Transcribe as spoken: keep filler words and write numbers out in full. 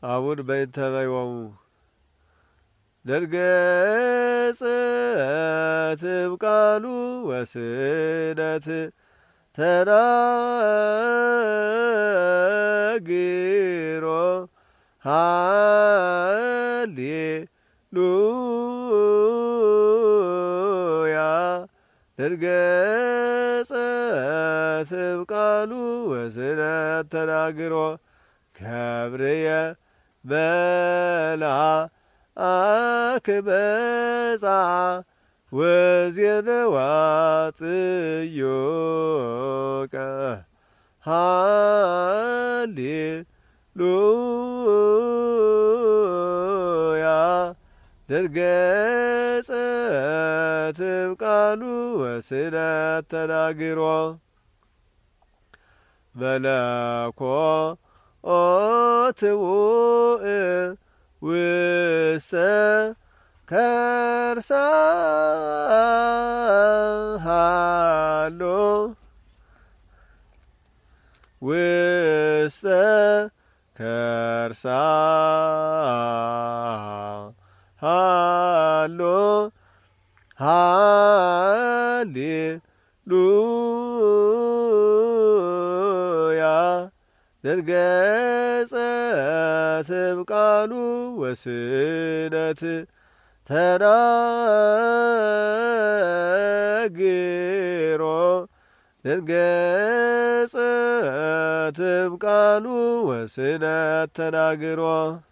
አቡን በእንተ በይወሙ ደርገጸትም ቃሉ ወስነት ተናግሮ ሃሌሉያ ደርገጸትም ቃሉ ወስነት ተናግሮ ከብርየ መልአክ መጻ ወዜነዋ ጥዮቀ ሃሌሉያ ደርገጸትም ቃሉ ወስነት ተናግሮ መለኮት ውእ ውስተ ከርሳ ሃሎ ውስተ ከርሳ ሃሎ ሃሌሉያ ደርገጸትም ቃሉ ወስነት ተናግሮ ደርገጸትም ቃሉ ወስነት ተናግሮ